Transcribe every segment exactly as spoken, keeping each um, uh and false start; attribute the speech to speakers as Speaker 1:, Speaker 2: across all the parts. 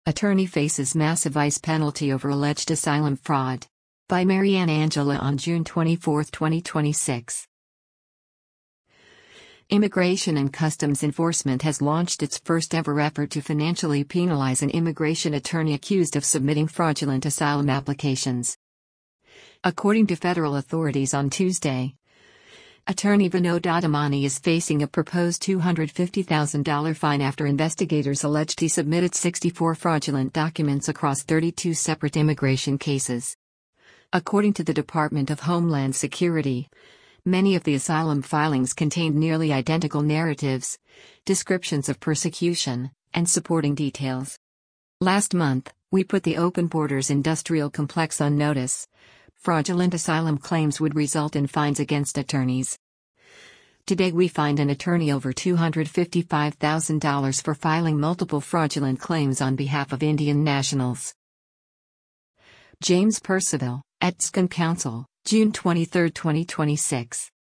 Speaker 1: Attorney faces massive ICE penalty over alleged asylum fraud. By Marianne Angela on June twenty-fourth, twenty twenty-six. Immigration and Customs Enforcement has launched its first ever effort to financially penalize an immigration attorney accused of submitting fraudulent asylum applications. According to federal authorities on Tuesday, attorney Vinod Adamani is facing a proposed two hundred fifty thousand dollars fine after investigators alleged he submitted sixty-four fraudulent documents across thirty-two separate immigration cases. According to the Department of Homeland Security, many of the asylum filings contained nearly identical narratives, descriptions of persecution, and supporting details. Last month, we put the Open Borders Industrial Complex on notice. Fraudulent asylum claims would result in fines against attorneys. Today we fined an attorney over two hundred fifty-five thousand dollars for filing multiple fraudulent claims on behalf of Indian nationals. James Percival, Etzcon Counsel, June twenty-third, twenty twenty-six.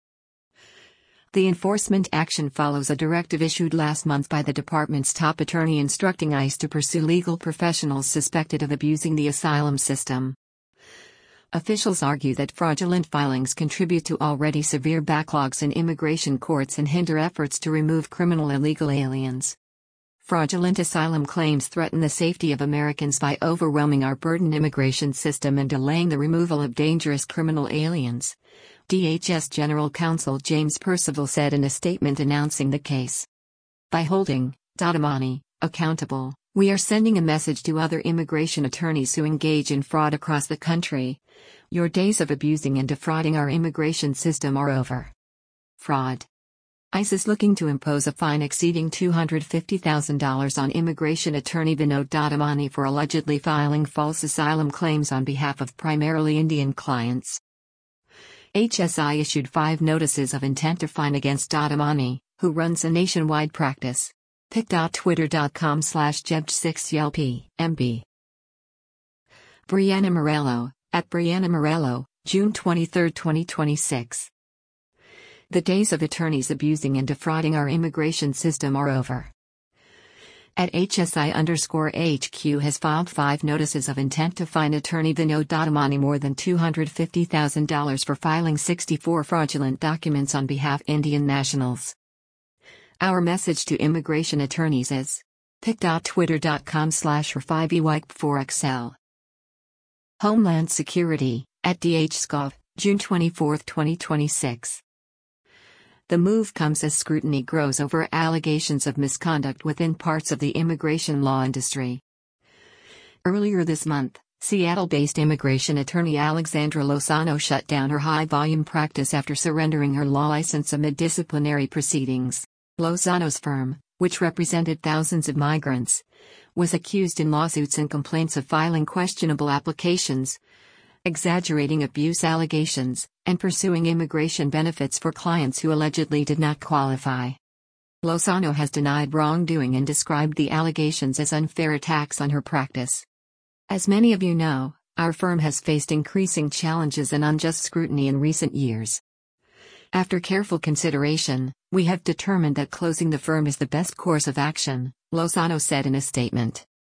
Speaker 1: The enforcement action follows a directive issued last month by the department's top attorney instructing ICE to pursue legal professionals suspected of abusing the asylum system. Officials argue that fraudulent filings contribute to already severe backlogs in immigration courts and hinder efforts to remove criminal illegal aliens. Fraudulent asylum claims threaten the safety of Americans by overwhelming our burdened immigration system and delaying the removal of dangerous criminal aliens, D H S General Counsel James Percival said in a statement announcing the case. By holding Adamani accountable, we are sending a message to other immigration attorneys who engage in fraud across the country. Your days of abusing and defrauding our immigration system are over. Fraud. ICE is looking to impose a fine exceeding two hundred fifty thousand dollars on immigration attorney Vinod Adamani for allegedly filing false asylum claims on behalf of primarily Indian clients. H S I issued five notices of intent to fine against Adamani, who runs a nationwide practice. pic dot twitter dot com slash jebj six L P M B. Brianna Morello, at Brianna Morello, June twenty-third, twenty twenty-six. The days of attorneys abusing and defrauding our immigration system are over. At H S I underscore H Q has filed five notices of intent to fine attorney Vinod Adamani more than two hundred fifty thousand dollars for filing sixty-four fraudulent documents on behalf of Indian nationals. Our message to immigration attorneys is pic dot twitter dot com slash R five E Y P four X L. Homeland Security, at D H S C O V, June twenty-fourth, twenty twenty-six. The move comes as scrutiny grows over allegations of misconduct within parts of the immigration law industry. Earlier this month, Seattle-based immigration attorney Alexandra Lozano shut down her high-volume practice after surrendering her law license amid disciplinary proceedings. Lozano's firm, which represented thousands of migrants, was accused in lawsuits and complaints of filing questionable applications, exaggerating abuse allegations, and pursuing immigration benefits for clients who allegedly did not qualify. Lozano has denied wrongdoing and described the allegations as unfair attacks on her practice. As many of you know, our firm has faced increasing challenges and unjust scrutiny in recent years. After careful consideration, we have determined that closing the firm is the best course of action, Lozano said in a statement.